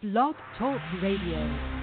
Blog Talk Radio.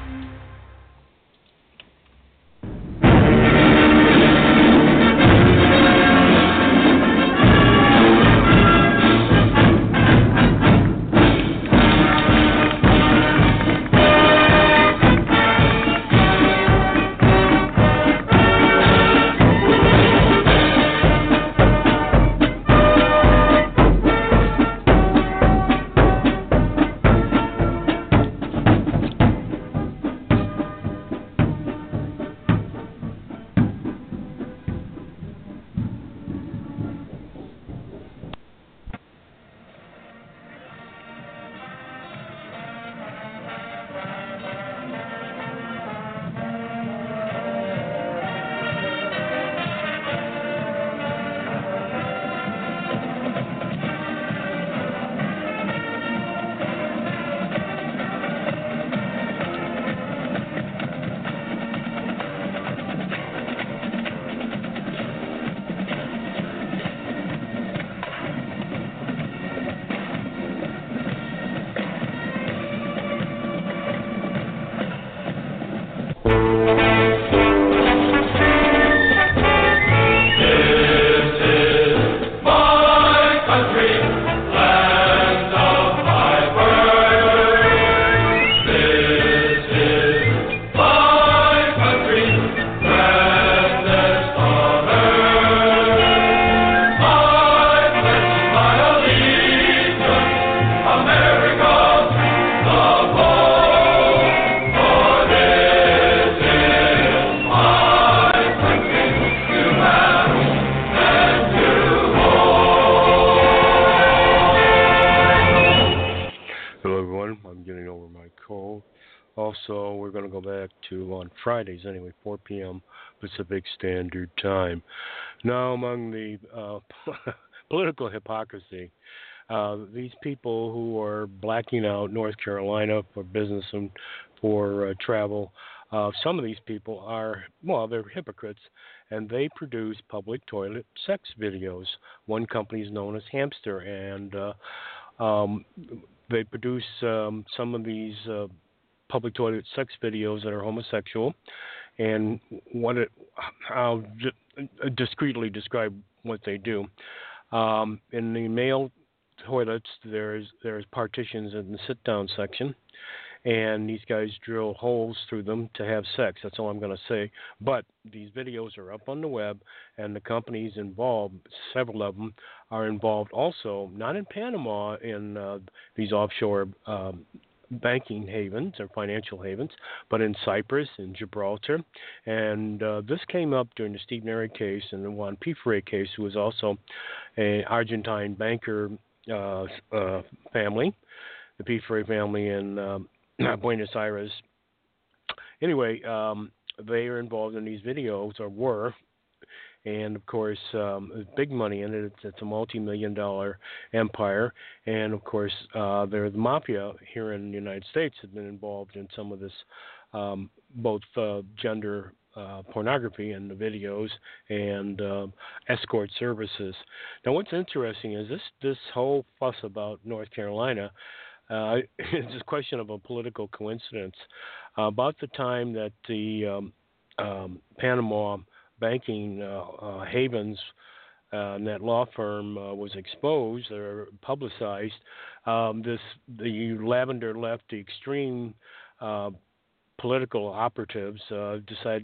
Also, we're going to go back to, on Fridays anyway, 4 p.m. Pacific Standard Time. Now, among the political hypocrisy, these people who are blacking out North Carolina for business and for travel, some of these people are, well, they're hypocrites, and they produce public toilet sex videos. One company is known as Hamster, and they produce some of these public toilet sex videos that are homosexual, and I'll discreetly describe what they do. In the male toilets, there's partitions in the sit-down section, and these guys drill holes through them to have sex. That's all I'm going to say. But these videos are up on the web, and the companies involved, several of them, are involved also, not in Panama, in these offshore banking havens or financial havens, but in Cyprus and Gibraltar. And this came up during the Steve Neri case and the Juan Pifre case, who was also an Argentine banker family, the Pifre family in Buenos Aires. Anyway, they are involved in these videos, or were. And, of course, there's big money in it. It's a multi-million-dollar empire. And, of course, the mafia here in the United States have been involved in some of this, both gender pornography in the videos and escort services. Now, what's interesting is this whole fuss about North Carolina is a question of a political coincidence. About the time that the Panama banking havens and that law firm was exposed or publicized, the Lavender left, the extreme political operatives decided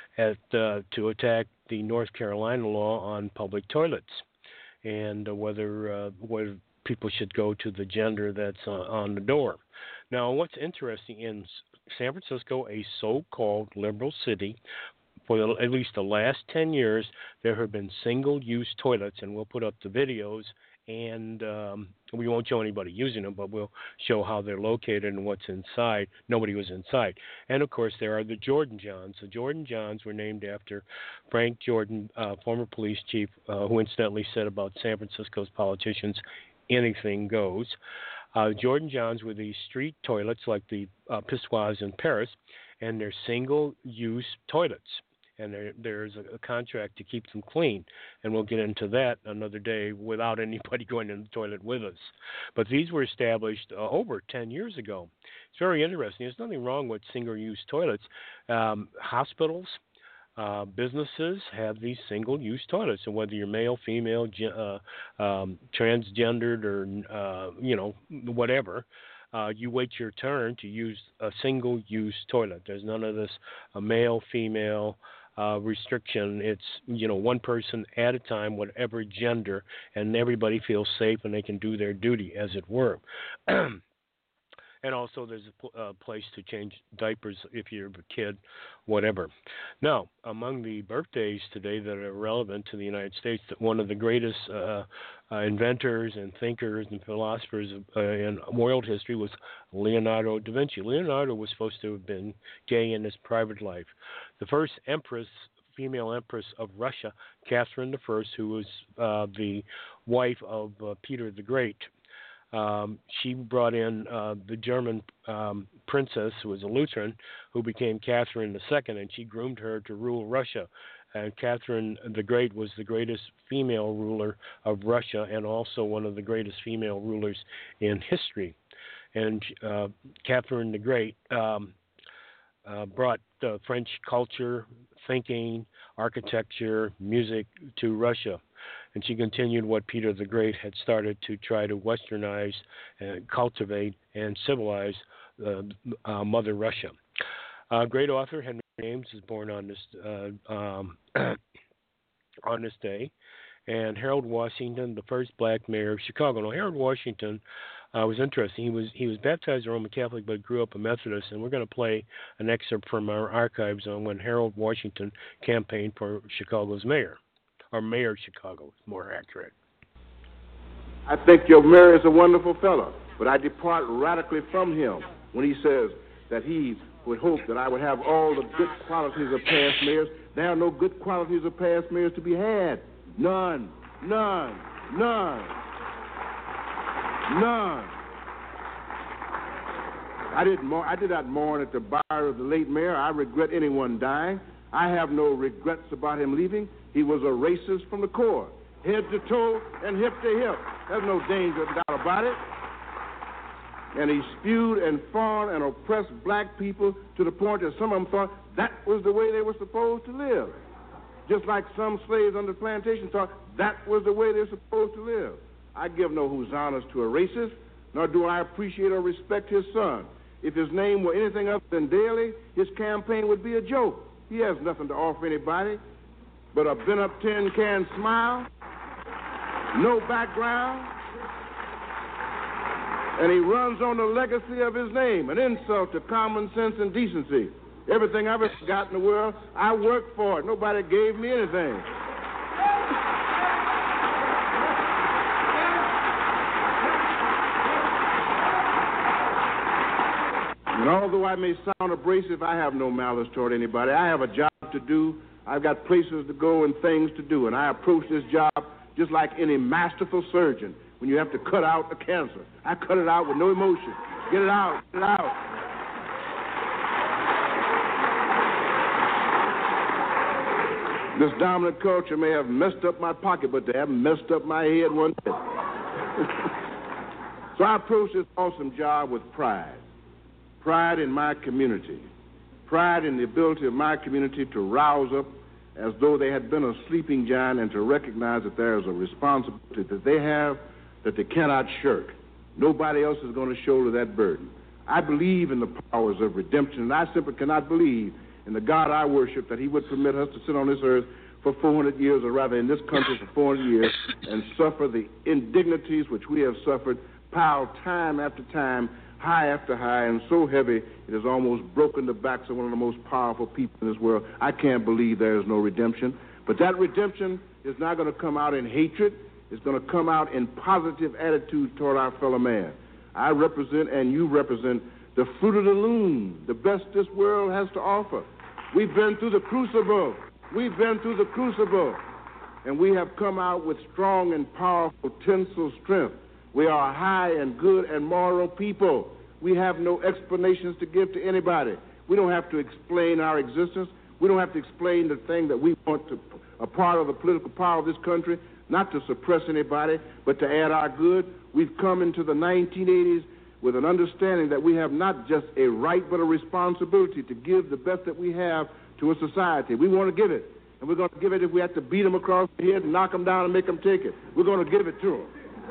to attack the North Carolina law on public toilets and whether people should go to the gender that's on the door. Now, what's interesting, in San Francisco, a so-called liberal city, for at least the last 10 years, there have been single-use toilets, and we'll put up the videos, and we won't show anybody using them, but we'll show how they're located and what's inside. Nobody was inside. And, of course, there are the Jordan Johns. The Jordan Johns were named after Frank Jordan, former police chief, who incidentally said about San Francisco's politicians, anything goes. Jordan Johns were these street toilets like the pissoirs in Paris, and they're single-use toilets. and there's a contract to keep them clean, and we'll get into that another day without anybody going in the toilet with us. But these were established over 10 years ago. It's very interesting. There's nothing wrong with single-use toilets. Hospitals, businesses have these single-use toilets, and whether you're male, female, transgendered, or whatever, you wait your turn to use a single-use toilet. There's none of this male, female restriction. It's one person at a time, whatever gender, and everybody feels safe and they can do their duty, as it were. And also, there's a place to change diapers if you're a kid, whatever. Now, among the birthdays today that are relevant to the United States, one of the greatest inventors and thinkers and philosophers in world history was Leonardo da Vinci. Leonardo was supposed to have been gay in his private life. The first female empress of Russia, Catherine I, who was the wife of Peter the Great, she brought in the German princess, who was a Lutheran, who became Catherine II, and she groomed her to rule Russia. And Catherine the Great was the greatest female ruler of Russia and also one of the greatest female rulers in history. And Catherine the Great brought French culture, thinking, architecture, music to Russia. And she continued what Peter the Great had started to try to westernize, cultivate, and civilize Mother Russia. Great author Henry James is born on this day, and Harold Washington, the first black mayor of Chicago. Now, Harold Washington was interesting. He was baptized a Roman Catholic, but grew up a Methodist, and we're going to play an excerpt from our archives on when Harold Washington campaigned for Chicago's mayor. Or Mayor of Chicago, more accurate. I think your mayor is a wonderful fellow, but I depart radically from him when he says that he would hope that I would have all the good qualities of past mayors. There are no good qualities of past mayors to be had. None. None. None. None. I did not mourn at the bar of the late mayor. I regret anyone dying. I have no regrets about him leaving. He was a racist from the core, head to toe and hip to hip. There's no danger doubt about it. And he spewed and fawned and oppressed black people to the point that some of them thought that was the way they were supposed to live. Just like some slaves on the plantation thought that was the way they were supposed to live. I give no hosannas to a racist, nor do I appreciate or respect his son. If his name were anything other than Daley, his campaign would be a joke. He has nothing to offer anybody but a bent-up tin-can smile, no background, and he runs on the legacy of his name, an insult to common sense and decency. Everything I've ever got in the world, I worked for it. Nobody gave me anything. And although I may sound abrasive, I have no malice toward anybody. I have a job to do. I've got places to go and things to do, and I approach this job just like any masterful surgeon when you have to cut out a cancer. I cut it out with no emotion. Get it out, get it out. This dominant culture may have messed up my pocket, but they haven't messed up my head one bit. So I approach this awesome job with pride. Pride in my community. Pride in the ability of my community to rouse up as though they had been a sleeping giant and to recognize that there is a responsibility that they have that they cannot shirk. Nobody else is going to shoulder that burden. I believe in the powers of redemption, and I simply cannot believe in the God I worship that he would permit us to sit on this earth for 400 years, or rather in this country for 400 years, and suffer the indignities which we have suffered, piled time after time, high after high, and so heavy it has almost broken the backs of one of the most powerful people in this world. I can't believe there is no redemption. But that redemption is not going to come out in hatred. It's going to come out in positive attitude toward our fellow man. I represent, and you represent, the fruit of the loom, the best this world has to offer. We've been through the crucible. We've been through the crucible. And we have come out with strong and powerful tensile strength. We are a high and good and moral people. We have no explanations to give to anybody. We don't have to explain our existence. We don't have to explain the thing that we want to, a part of the political power of this country, not to suppress anybody, but to add our good. We've come into the 1980s with an understanding that we have not just a right but a responsibility to give the best that we have to a society. We want to give it, and we're going to give it if we have to beat them across the head and knock them down and make them take it. We're going to give it to them.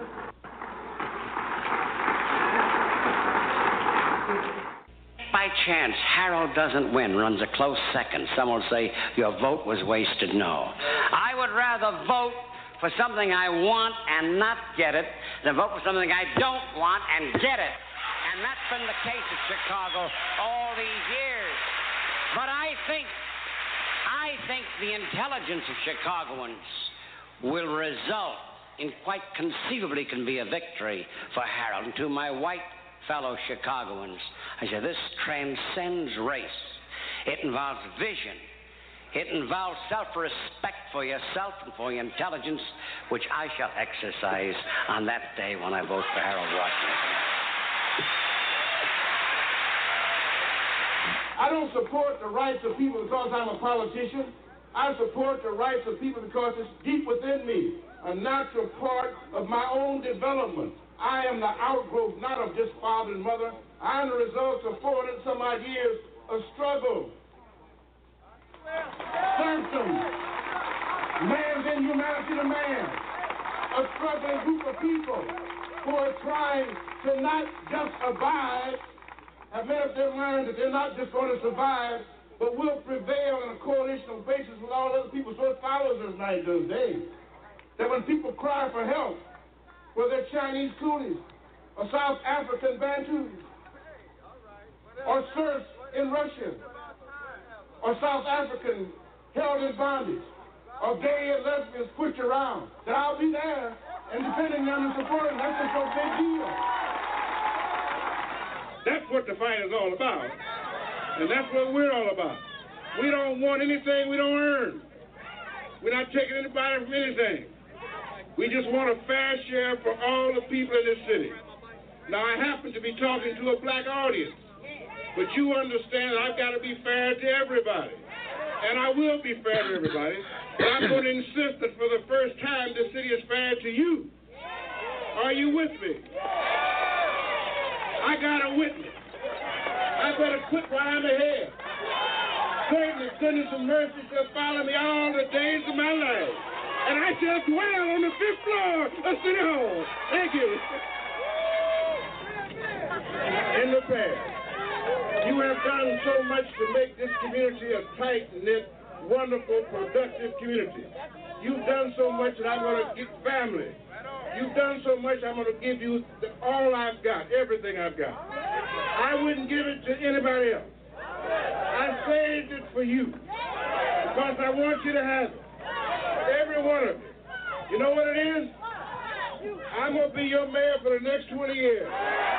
By chance, Harold doesn't win, runs a close second, some will say your vote was wasted. No. I would rather vote for something I want and not get it than vote for something I don't want and get it. And that's been the case at Chicago all these years. But I think the intelligence of Chicagoans will result in quite conceivably can be a victory for Harold. And to my white fellow Chicagoans, I say this transcends race. It involves vision. It involves self-respect for yourself and for your intelligence, which I shall exercise on that day when I vote for Harold Washington. I don't support the rights of people because I'm a politician. I support the rights of people because it's deep within me, a natural part of my own development. I am the outgrowth not of just father and mother. I am the result of 400 some odd years of struggle. Serfdom, man's inhumanity to man, a struggling group of people who are trying to not just abide, have made up their mind that they're not just going to survive, but will prevail on a coalitional basis with all other people. So it follows us night those days. That when people cry for help, whether they're Chinese coolies, or South African Bantus, or serfs in Russia, or South African held in bondage, or gay and lesbians pushed around, that I'll be there and defending them and supporting them. That's just no big deal. That's what the fight is all about. And that's what we're all about. We don't want anything we don't earn. We're not taking anybody from anything. We just want a fair share for all the people in this city. Now, I happen to be talking to a black audience, but you understand that I've got to be fair to everybody. And I will be fair to everybody, but I'm going to insist that for the first time, this city is fair to you. Are you with me? I got a witness. I better quit while I'm ahead. Certainly, goodness and mercy shall follow me all the days of my life. And I shall dwell on the 5th floor of City Hall. Thank you. In the past, you have done so much to make this community a tight-knit, wonderful, productive community. You've done so much that I'm going to get family. You've done so much, I'm going to give you all I've got, everything I've got. I wouldn't give it to anybody else. I saved it for you because I want you to have it. Every one of you. You know what it is? I'm going to be your mayor for the next 20 years.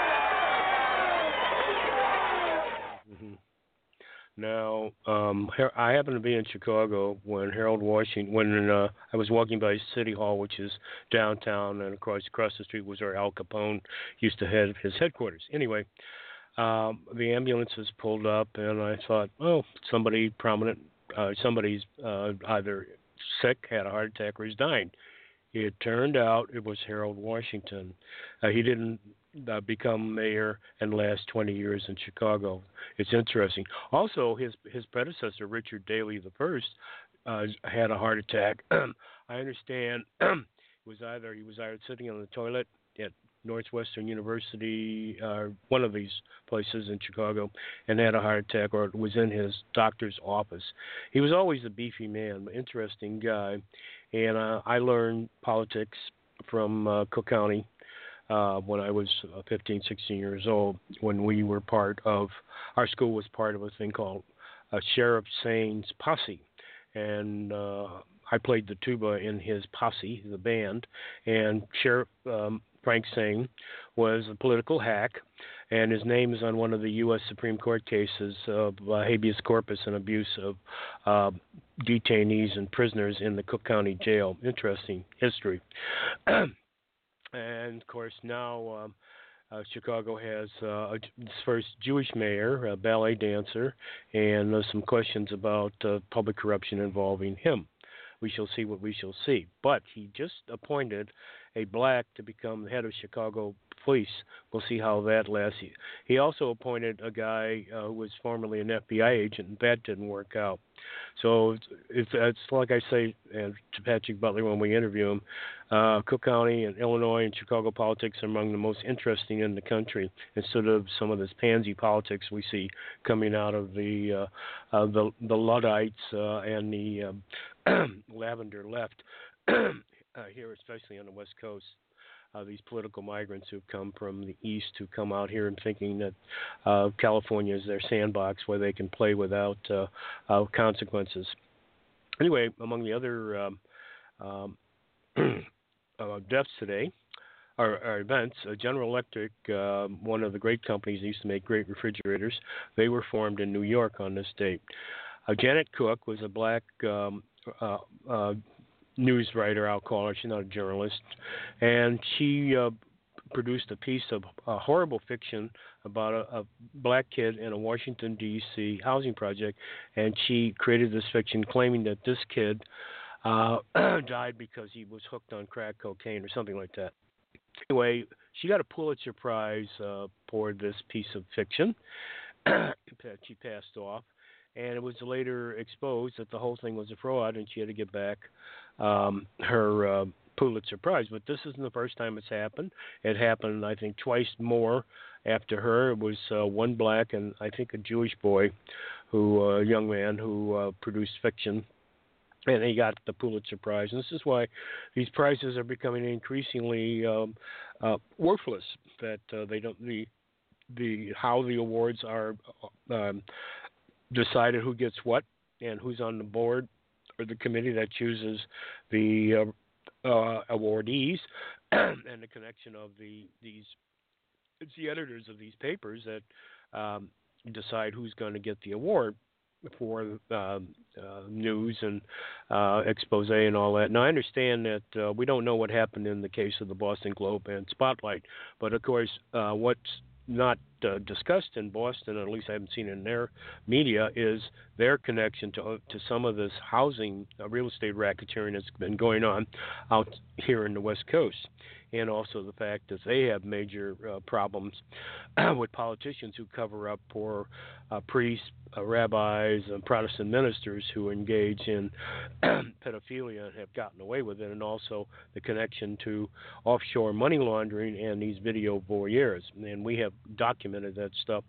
Now, I happened to be in Chicago when Harold Washington, when I was walking by City Hall, which is downtown, and across the street was where Al Capone used to have his headquarters. Anyway, the ambulances pulled up, and I thought, oh, somebody prominent, somebody's either sick, had a heart attack, or is dying. It turned out it was Harold Washington. He didn't become mayor and last 20 years in Chicago. It's interesting. Also, his predecessor, Richard Daley I, had a heart attack. I understand he was either sitting on the toilet at Northwestern University, one of these places in Chicago, and had a heart attack, or it was in his doctor's office. He was always a beefy man, interesting guy, and I learned politics from Cook County when I was 15, 16 years old, when we were our school was part of a thing called Sheriff Sane's Posse, and I played the tuba in his posse, the band, and Sheriff Frank Sane was a political hack, and his name is on one of the U.S. Supreme Court cases of habeas corpus and abuse of detainees and prisoners in the Cook County Jail. Interesting history. And, of course, now Chicago has its first Jewish mayor, a ballet dancer, and some questions about public corruption involving him. We shall see what we shall see. But he just appointed a black to become the head of Chicago Police. We'll see how that lasts. He also appointed a guy who was formerly an FBI agent, and that didn't work out. So it's like I say to Patrick Butler when we interview him, Cook County and Illinois and Chicago politics are among the most interesting in the country, instead of some of this pansy politics we see coming out of the Luddites and the lavender left here, especially on the West Coast. These political migrants who've come from the East who come out here and thinking that California is their sandbox where they can play without consequences. Anyway, among the other deaths today, our events, General Electric, one of the great companies that used to make great refrigerators, they were formed in New York on this date. Janet Cook was a black news writer, I'll call her. She's not a journalist. And she produced a piece of horrible fiction about a black kid in a Washington, D.C. housing project. And she created this fiction claiming that this kid died because he was hooked on crack cocaine or something like that. Anyway, she got a Pulitzer Prize for this piece of fiction that she passed off. And it was later exposed that the whole thing was a fraud, and she had to get back her Pulitzer Prize. But this isn't the first time it's happened. It happened, I think, twice more after her. It was one black and I think a Jewish boy, a young man who produced fiction, and he got the Pulitzer Prize. And this is why these prizes are becoming increasingly worthless. That they don't how the awards are decided who gets what and who's on the board or the committee that chooses the awardees and the connection of it's the editors of these papers that decide who's going to get the award for news and expose and all that. Now, I understand that we don't know what happened in the case of the Boston Globe and Spotlight, but of course what's not discussed in Boston, or at least I haven't seen in their media, is their connection to some of this housing real estate racketeering that's been going on out here in the West Coast, and also the fact that they have major problems with politicians who cover up for priests, rabbis, and Protestant ministers who engage in pedophilia and have gotten away with it, and also the connection to offshore money laundering and these video voyeurs. And we have documented that stuff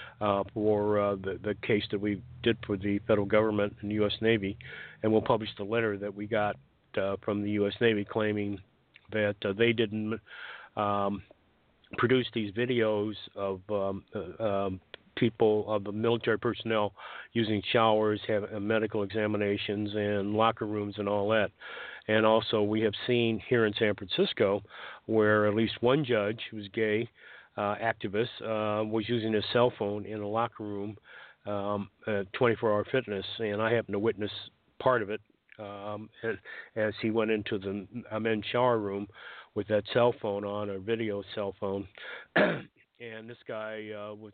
for the case that we did for the federal government and the U.S. Navy, and we'll publish the letter that we got from the U.S. Navy claiming that they didn't produce these videos of people, of the military personnel using showers, having medical examinations, and locker rooms and all that. And also we have seen here in San Francisco where at least one judge who's gay, activist, was using his cell phone in a locker room at 24-Hour Fitness, and I happened to witness part of it as he went into the men's shower room with that cell phone on, a video cell phone. And this guy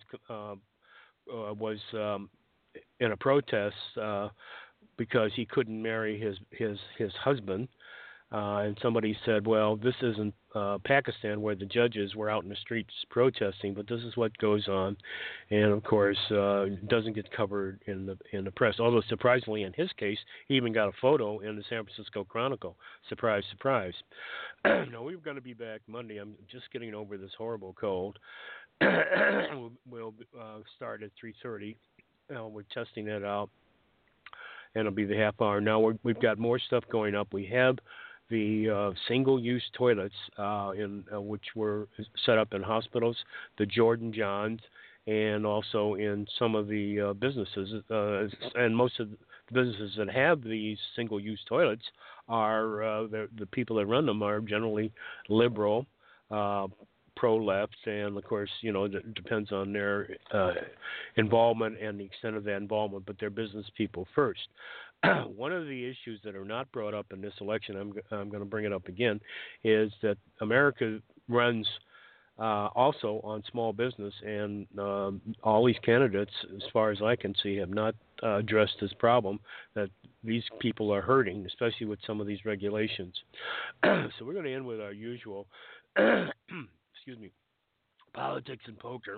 was in a protest because he couldn't marry his husband. And somebody said, well, this isn't Pakistan where the judges were out in the streets protesting, but this is what goes on. And, of course, it doesn't get covered in the press. Although, surprisingly, in his case, he even got a photo in the San Francisco Chronicle. Surprise, surprise. No, we're going to be back Monday. I'm just getting over this horrible cold. We'll start at 3:30. We're testing that out, and it'll be the half hour. Now we've got more stuff going up. We have the single-use toilets which were set up in hospitals, the Jordan Johns, and also in some of the businesses. And most of the businesses that have these single-use toilets are the people that run them are generally liberal, pro-left, and of course, it depends on their involvement and the extent of that involvement, but they're business people first. One of the issues that are not brought up in this election, I'm going to bring it up again, is that America runs also on small business, and all these candidates, as far as I can see, have not addressed this problem that these people are hurting, especially with some of these regulations. So we're going to end with our usual, excuse me, politics and poker.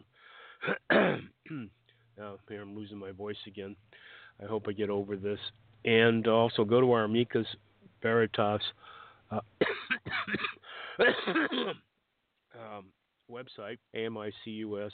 Now, here I'm losing my voice again. I hope I get over this. And also go to our Amicus Veritas website, AMICUS,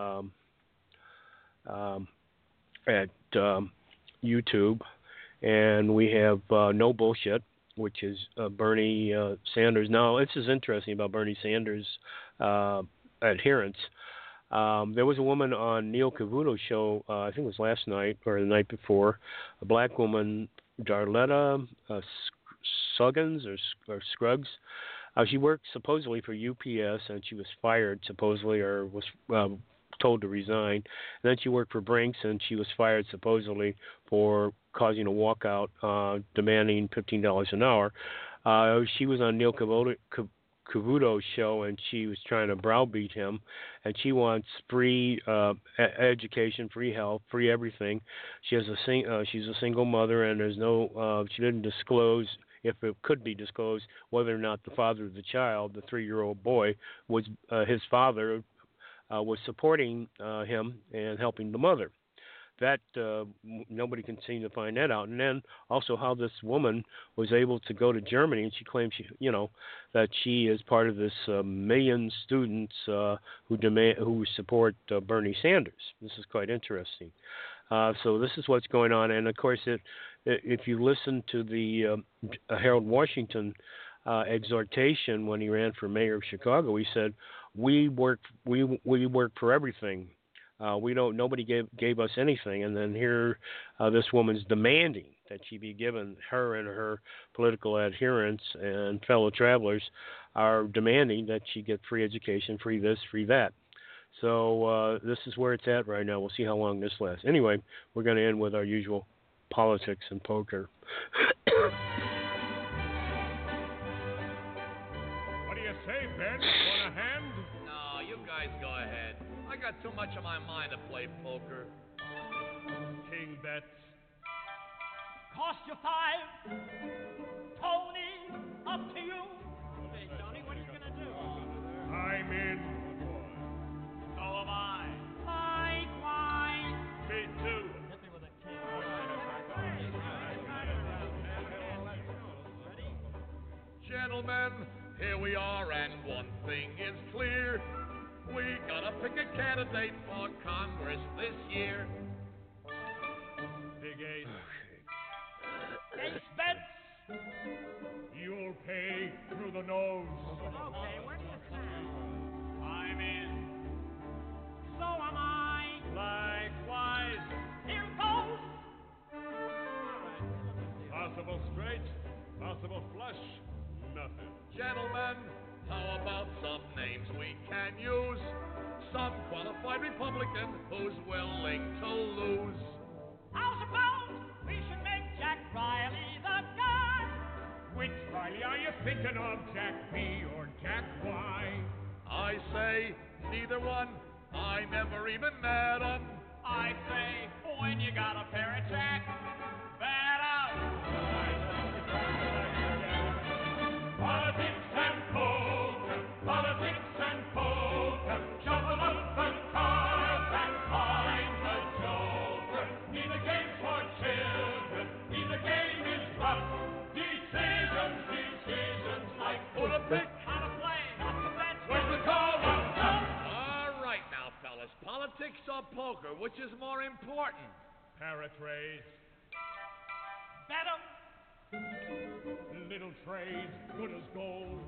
at YouTube. And we have No Bullshit, which is Bernie Sanders. Now, this is interesting about Bernie Sanders' adherents. There was a woman on Neil Cavuto's show, I think it was last night or the night before, a black woman, Darletta Suggs or Scruggs. She worked supposedly for UPS, and she was fired supposedly, or was told to resign. And then she worked for Brinks, and she was fired supposedly for causing a walkout, demanding $15 an hour. She was on Neil Cavuto's show, and she was trying to browbeat him, and she wants free education, free health, free everything. She has she's a single mother, and there's no she didn't disclose, if it could be disclosed, whether or not the father of the child, the 3-year-old boy, was his father, was supporting him and helping the mother. That nobody can seem to find that out. And then also how this woman was able to go to Germany, and she claims that she is part of this million students who support Bernie Sanders. This is quite interesting. So this is what's going on, and of course, if you listen to the Harold Washington exhortation when he ran for mayor of Chicago, he said, "We work for everything. Nobody gave us anything." And then here, this woman's demanding that she be given, her and her political adherents and fellow travelers are demanding that she get free education, free this, free that. So this is where it's at right now. We'll see how long this lasts. Anyway, we're going to end with our usual politics and poker. What do you say, Ben? Want a hand? No, you guys go ahead. I got too much on my mind to play poker. King bets. Cost you 5. Tony, up to you. Hey, Tony, what are you going to do? I'm in. So am I. Likewise. Me too. Hit me with a king. Gentlemen, here we are, and one thing is clear. We gotta pick a candidate for Congress this year. Big Ace. Ace bets. You'll pay through the nose. Okay, where do you stand? I'm in. So am I. Likewise. Here goes. Possible straight, possible flush, nothing. Gentlemen, how about some names we can use? Some qualified Republican who's willing to lose. How's about we should make Jack Riley the guy? Which Riley are you thinking of, Jack B or Jack Y? I say neither one. I never even met 'em. I say when you got a pair of Jack, bet up. Politics and poker, politics and poker, shuffle up the cards and find the joker. Neither game's for children, neither game is rough. Decisions like Who to pick? How to play, Where's the call? All right now, fellas. Politics or poker, which is more important? Paratrays, bet 'em. little trays, good as gold.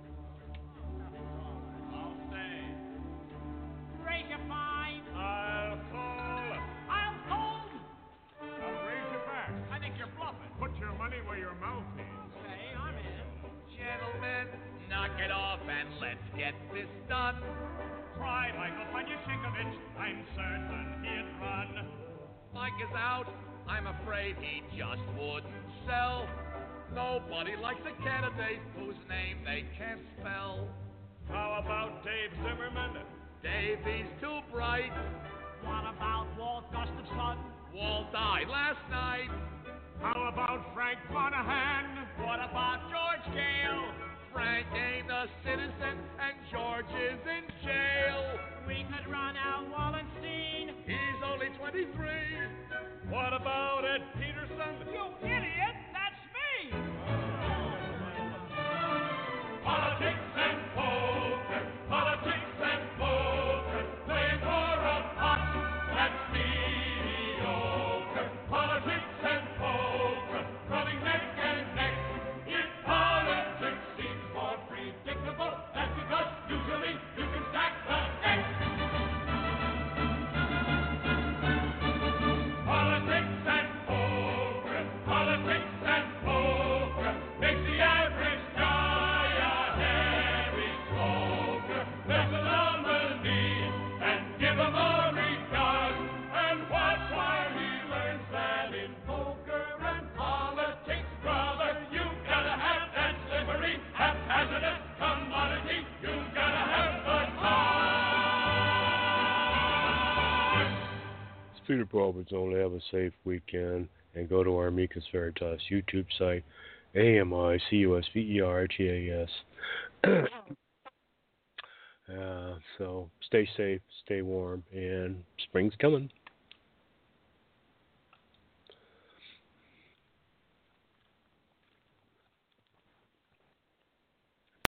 I'll say. Raise your fine. I'll call. I'll hold. I'll raise you back. I think you're bluffing. Put your money where your mouth is. Okay, I'm in. Gentlemen, knock it off and let's get this done. Try Michael Panyashikovich. I'm certain he'd run. Mike is out. I'm afraid he just wouldn't sell. Nobody likes a candidate whose name they can't spell. How about Dave Zimmerman? Davey's too bright. What about Walt Gustafson? Walt died last night. How about Frank Monahan? What about George Gale? Frank ain't a citizen and George is in jail. We could run out Wallenstein. He's only 23. What about Ed Peterson? You idiot, that's me! Politics and poker, politics and poker, playing for a pot that's mediocre. Politics and poker, running neck and neck. If politics seems more predictable, that's because usually you can stack the deck. Politics and poker, politics and poker, makes the average guy a heavy smoker. There's a nominee and give him a regard, and watch while he learns that in poker and politics, brother, you gotta have that slippery, haphazardous commodity. You gotta have the card. It's Peter Probert's Only Have a Safe Weekend, and go to our Amicus Veritas YouTube site, AMICUSVERTAS. So stay safe, stay warm, and spring's coming.